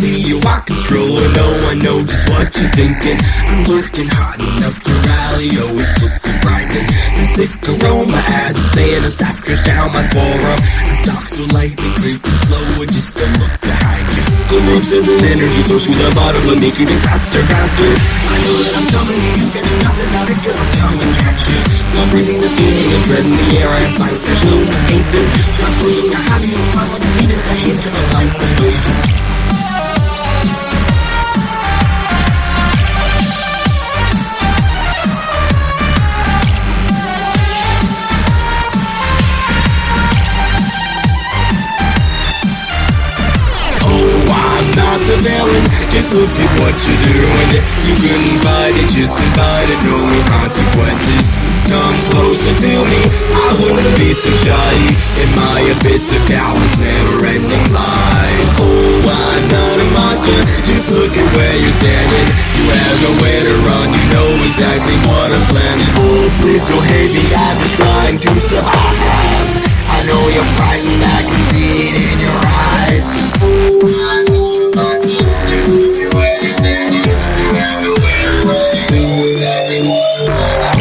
see you walking, strolling. Oh, I know just what you're thinking. I'm lurking, hiding up your alley. Oh, it's just so frightening. The sick aroma as a Santa saptress down my forearm. I stalk so lightly, creeping slower, just a look behind you. Glimpse as an energy source through the bottom of me, creeping faster, faster. I know that I'm coming, you can do nothing about it, cause I'm coming at you. I'm breathing the feeling of dread in the air, I am silent, there's no escaping. Struggling, I have you, it's time what you need is a hint of life persuasion. Not the villain, just look at what you're doing. You couldn't fight it, just invite it, no consequences. Come closer to me, I wouldn't be so shy. In my abyss of cowardice, never-ending lies. Oh, I'm not a monster, just look at where you're standing. You have nowhere to run, you know exactly what I'm planning. Oh, please don't hate me, I'm just trying to survive. I know you're frightened, I can see it in your eyes. Oh, I know. Just look at where you're standing. You have nowhere to run. You know exactly what I'm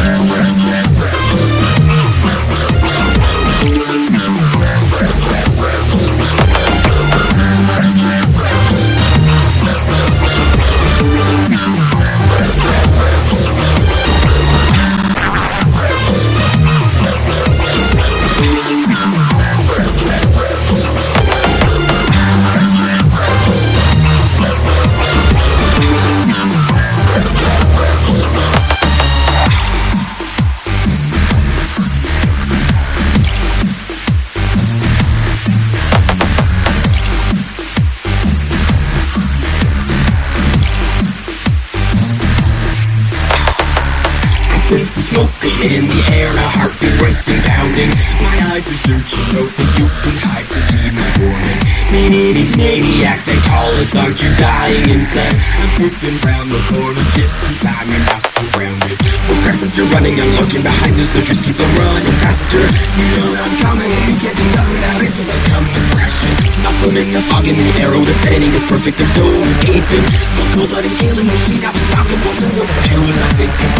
sense of smoking in the air and a heartbeat racing, pounding. My eyes are searching, no think you can hide, so keep me warning. Maniac, they call us, aren't you dying inside? I'm creeping round the corner just in time, you're now surrounded. Progress you're running and looking behind you, so just keep on running faster. You know that I'm coming and you can't do nothing about it since I come to crashing. Nothing in the fog in the arrow, the setting is perfect, there's no escaping. The cold-blooded killing machine, I was stopping, wondering what the hell was I thinking?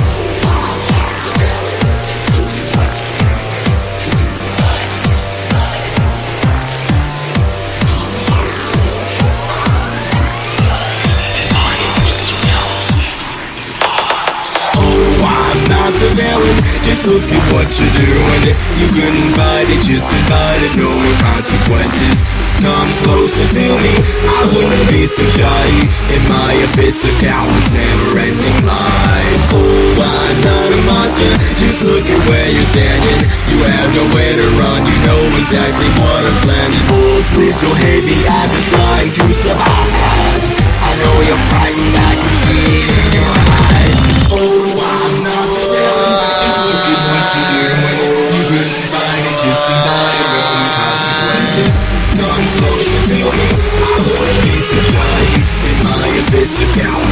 Not the villain, just look at what you're doing. You couldn't fight it, just invite it, no consequences. Come closer to me, I wouldn't be so shy. In my abyss of cowardice, never-ending lies. Oh, I'm not a monster, just look at where you're standing. You have nowhere to run, you know exactly what I'm planning. Oh, please don't hate me, I'm just trying to survive. I know you're frightened, I can see it in your eyes. Oh, I'm not the villain, just look at what you're doing. You couldn't fight it, just invite it, no consequences. Come closer to me, I wouldn't be so shy. In my abyss of cowardice.